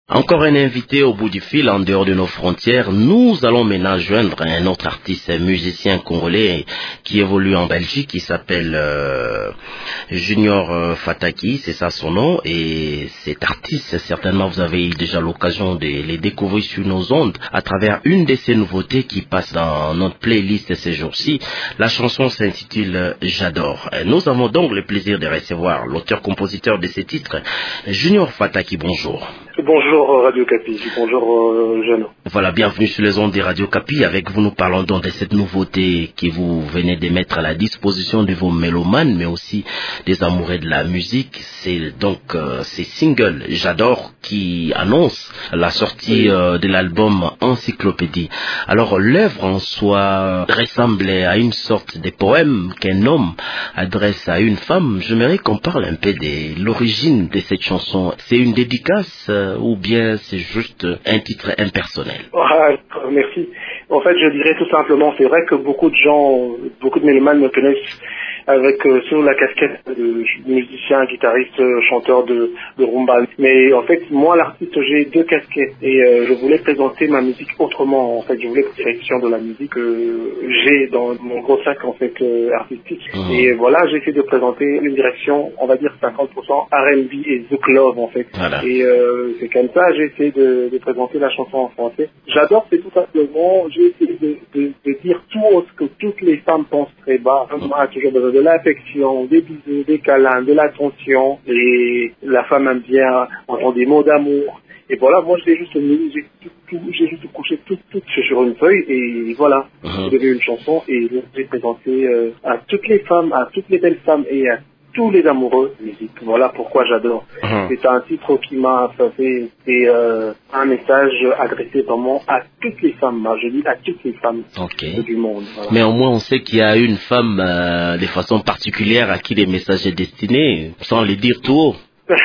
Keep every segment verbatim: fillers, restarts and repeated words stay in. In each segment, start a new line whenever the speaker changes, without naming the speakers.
Encore un invité au bout du fil, en dehors de nos frontières. Nous allons maintenant joindre un autre artiste, un musicien congolais qui évolue en Belgique, qui s'appelle euh, Junior euh, Fataki, c'est ça son nom. Et cet artiste, certainement vous avez eu déjà l'occasion de les découvrir sur nos ondes à travers une de ces nouveautés qui passe dans notre playlist ces jours-ci. La chanson s'intitule J'adore. Nous avons donc le plaisir de recevoir l'auteur-compositeur de ces titres, Junior Fataki. Bonjour.
Bonjour Radio Capi, bonjour euh, Jeanne.
Voilà, bienvenue sur les ondes de Radio Capi. Avec vous, nous parlons donc de cette nouveauté que vous venez de mettre à la disposition de vos mélomanes, mais aussi des amoureux de la musique. C'est donc euh, ces singles J'adore qui annonce la sortie euh, de l'album Encyclopédie. Alors, l'œuvre en soi ressemble à une sorte de poème qu'un homme adresse à une femme. J'aimerais qu'on parle un peu de l'origine de cette chanson. C'est une dédicace euh, ou bien c'est juste un titre impersonnel?
Ah, merci. En fait, je dirais tout simplement, c'est vrai que beaucoup de gens, beaucoup de mélomanes me connaissent avec euh, sur la casquette de musicien, guitariste, chanteur de, de rumba. Mais en fait, moi, l'artiste, j'ai deux casquettes et euh, je voulais présenter ma musique autrement. En fait, je voulais la direction de la musique que j'ai dans mon gros sac en fait euh, artistique. Mmh. Et voilà, j'ai essayé de présenter une direction, on va dire cinquante pour cent R and B et Zouk Love en fait. Voilà. Et euh, c'est comme ça, j'ai essayé de, de présenter la chanson en français. J'adore, c'est tout simplement, j'ai essayé de, de, de dire tout ce que toutes les femmes pensent très bas. Mmh. Moi, toujours besoin de l'affection, des bisous, des câlins, de l'attention. Et la femme aime bien entendre des mots d'amour. Et voilà, moi j'ai juste mis, j'ai tout, tout, j'ai juste couché tout, tout sur une feuille et voilà, uh-huh. J'ai devenu une chanson et j'ai présenté euh, à toutes les femmes, à toutes les belles femmes et à tous les amoureux de musique. Voilà pourquoi j'adore. Uh-huh. C'est un titre qui m'a fait, c'est euh, un message adressé vraiment à toutes les femmes. Je dis à toutes les femmes okay. du monde. Voilà.
Mais au moins on sait qu'il y a une femme euh, de façon particulière à qui les messages est destiné, sans les dire tout haut.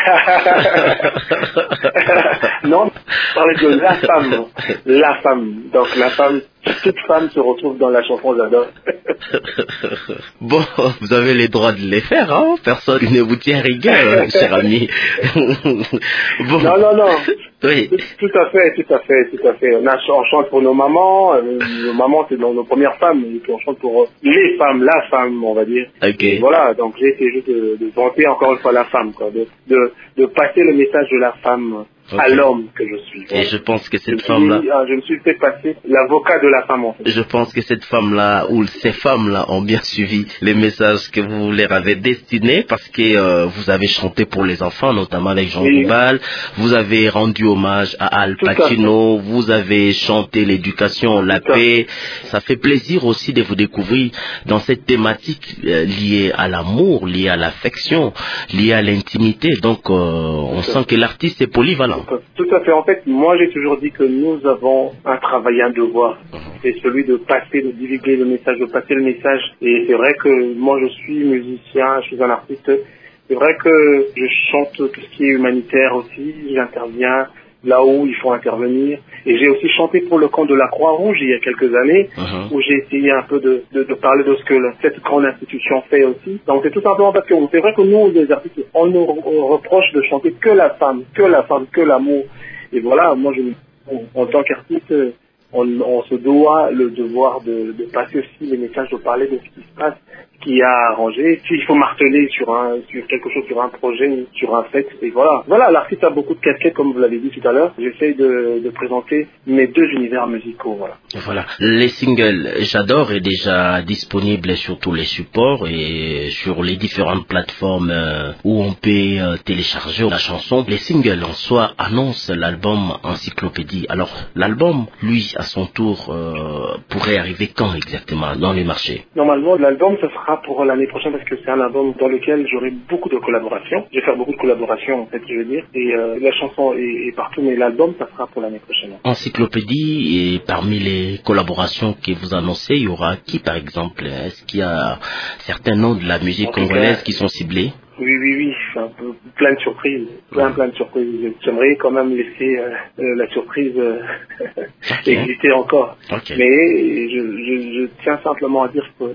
Non, parler de la femme, la femme. Donc la femme, toute femme se retrouve dans la chanson J'adore.
Bon, vous avez les droits de les faire, hein. Personne ne vous tient rigueur, cher ami.
Bon. Non, non, non. Oui. Tout, tout à fait, tout à fait, tout à fait. On, a, on chante pour nos mamans. Euh, nos mamans, c'est nos, nos premières femmes. Et puis on chante pour les femmes, la femme, on va dire.
Ok.
Et voilà, donc j'ai essayé juste de, de vanter encore une fois la femme, quoi, de, de, de passer le message de la femme. Okay. À l'homme que je suis.
Et je pense que cette femme-là...
Je me suis fait passer l'avocat de la femme, en fait.
Je pense que cette femme-là, ou ces femmes-là, ont bien suivi les messages que vous leur avez destinés, parce que euh, vous avez chanté pour les enfants, notamment avec Jean oui. Goubal, vous avez rendu hommage à Al Pacino, vous avez chanté l'éducation, la Tout paix. Ça fait plaisir aussi de vous découvrir dans cette thématique euh, liée à l'amour, liée à l'affection, liée à l'intimité. Donc, euh, on sent que l'artiste est polyvalent.
Tout à fait. En fait, moi, j'ai toujours dit que nous avons un travail, un devoir. C'est celui de passer, de divulguer le message, de passer le message. Et c'est vrai que moi, je suis musicien, je suis un artiste. C'est vrai que je chante tout ce qui est humanitaire aussi. J'interviens là où il faut intervenir. Et j'ai aussi chanté pour le camp de la Croix-Rouge il y a quelques années, uh-huh. où j'ai essayé un peu de, de, de parler de ce que cette grande institution fait aussi. Donc c'est tout simplement parce que c'est vrai que nous, les artistes, on nous reproche de chanter que la femme, que la femme, que l'amour. Et voilà, moi, je, en, en tant qu'artiste, on, on se doit le devoir de, de passer aussi les messages, de parler de ce qui se passe, qui a arrangé. S'il faut marteler sur un, sur quelque chose, sur un projet, sur un fait, et voilà. Voilà, l'artiste a beaucoup de casquettes, comme vous l'avez dit tout à l'heure. J'essaye de, de présenter mes deux univers musicaux, voilà.
Voilà. Les singles J'adore est déjà disponible sur tous les supports et sur les différentes plateformes où on peut télécharger la chanson. Les singles en soi annoncent l'album Encyclopédie. Alors, l'album, lui, à son tour, euh, pourrait arriver quand exactement dans les marchés?
Normalement, l'album, ce sera pour l'année prochaine parce que c'est un album dans lequel j'aurai beaucoup de collaborations. Je vais faire beaucoup de collaborations en fait, je veux dire. Et euh, la chanson est, est partout, mais l'album, ça sera pour l'année prochaine.
Encyclopédie, et parmi les collaborations que vous annoncez, il y aura qui par exemple? Est-ce qu'il y a certains noms de la musique congolaise qui sont ciblés?
Oui, oui, oui, un peu, plein de surprises, plein, plein de surprises. J'aimerais quand même laisser euh, euh, la surprise euh, okay. exister encore. Okay. Mais je, je, je tiens simplement à dire que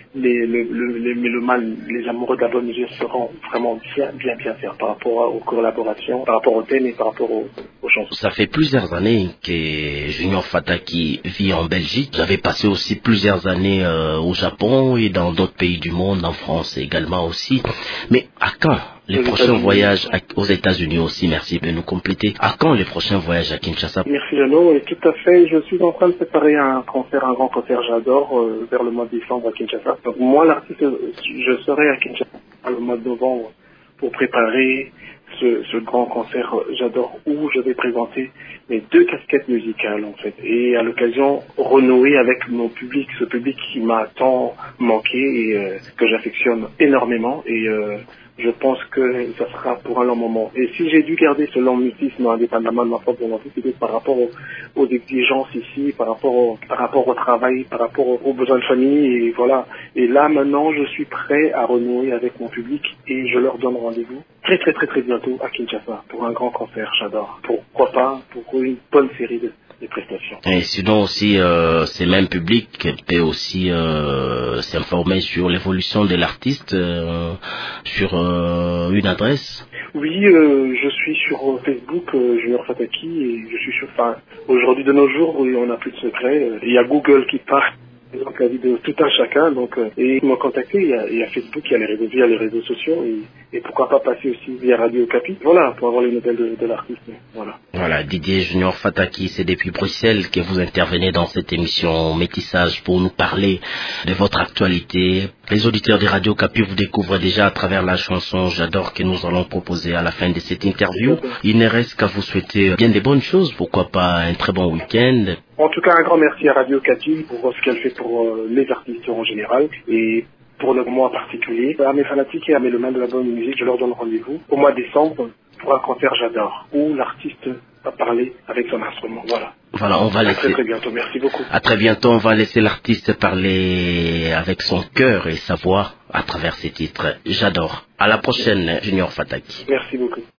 les, le, le, les mélomanes, les amoureux de la bonne musique seront vraiment bien, bien, bien fiers par rapport aux collaborations, par rapport au thème et par rapport aux, aux chansons.
Ça fait plusieurs années que Junior Fataki vit en Belgique. Vous avez passé aussi plusieurs années euh, au Japon et dans d'autres pays du monde, en France également aussi. Mais à quand les prochains voyages à, aux États-Unis aussi? Merci de nous compléter. À quand les prochains voyages à Kinshasa?
Merci Jeannot, et tout à fait. Je suis en train de préparer un concert, un grand concert, j'adore, euh, vers le mois de décembre à Kinshasa. Donc moi, l'artiste, je serai à Kinshasa le mois de novembre pour préparer ce, ce grand concert, j'adore, où je vais présenter mes deux casquettes musicales en fait, et à l'occasion renouer avec mon public, ce public qui m'a tant manqué et euh, que j'affectionne énormément, et euh, je pense que ça sera pour un long moment. Et si j'ai dû garder ce long mutisme indépendamment de ma propre volonté, c'était par rapport aux, aux exigences ici, par rapport au, par rapport au travail, par rapport aux, aux besoins de famille, et voilà. Et là, maintenant, je suis prêt à renouer avec mon public et je leur donne rendez-vous très très très très bientôt à Kinshasa pour un grand concert, j'adore. Pourquoi pas pour une bonne série de des prestations.
Et sinon aussi, euh, ces mêmes publics peuvent aussi euh, s'informer sur l'évolution de l'artiste euh, sur euh, une adresse.
Oui, euh, je suis sur Facebook, euh, Junior Fataki, et je suis sur. Enfin, aujourd'hui de nos jours, oui, on n'a plus de secret. Euh, il y a Google qui part. Donc la vie de tout un chacun, donc euh, et ils m'ont contacté, il y, a, il y a Facebook, il y a les réseaux, il y a les réseaux sociaux, et, et pourquoi pas passer aussi via Radio Capi, voilà, pour avoir les nouvelles de, de l'artiste, voilà.
Voilà, Didier Junior Fataki, c'est depuis Bruxelles que vous intervenez dans cette émission Métissage pour nous parler de votre actualité. Les auditeurs de Radio Capi vous découvrent déjà à travers la chanson J'adore que nous allons proposer à la fin de cette interview. Il ne reste qu'à vous souhaiter bien des bonnes choses, pourquoi pas un très bon week-end.
En tout cas, un grand merci à Radio Capi pour ce qu'elle fait pour euh, les artistes en général et pour le mois en particulier. À mes fanatiques et à mes mains de la bonne musique, je leur donne rendez-vous au mois de décembre pour un concert J'adore, où l'artiste va parler avec son instrument. Voilà.
Voilà, on va laisser.
À très, très bientôt. Merci beaucoup.
À très bientôt. On va laisser l'artiste parler avec son cœur et sa voix à travers ses titres. J'adore. À la prochaine, Junior Fataki.
Merci beaucoup.